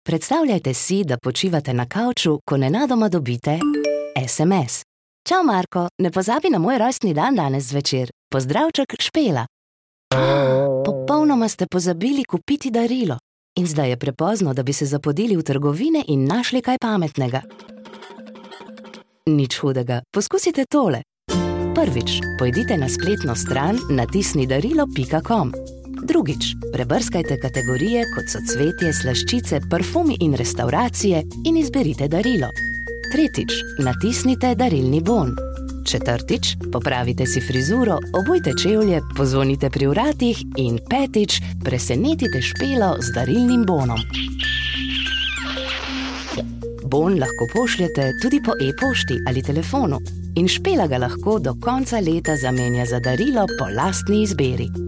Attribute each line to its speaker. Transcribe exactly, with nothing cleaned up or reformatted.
Speaker 1: Predstavljajte si, da počivate na kavču, ko nenadoma dobite es em es. Čau, Marko, ne pozabi na moj rojstni dan danes zvečer. Pozdravček, Špela. Popolnoma ste pozabili kupiti darilo. In zdaj je prepozno, da bi se zapodili v trgovine in našli kaj pametnega. Nič hudega, poskusite tole. Prvič, pojdite na spletno stran natisni darilo pika com. Drugič, prebrskajte kategorije, kot so cvetje, slaščice, parfumi in restavracije in izberite darilo. Tretjič, natisnite darilni bon. Četrtič, popravite si frizuro, obujte čevlje, pozvonite pri vratih in petič, presenetite Špelo z darilnim bonom. Bon lahko pošljete tudi po e-pošti ali telefonu in Špela ga lahko do konca leta zamenja za darilo po lastni izbiri.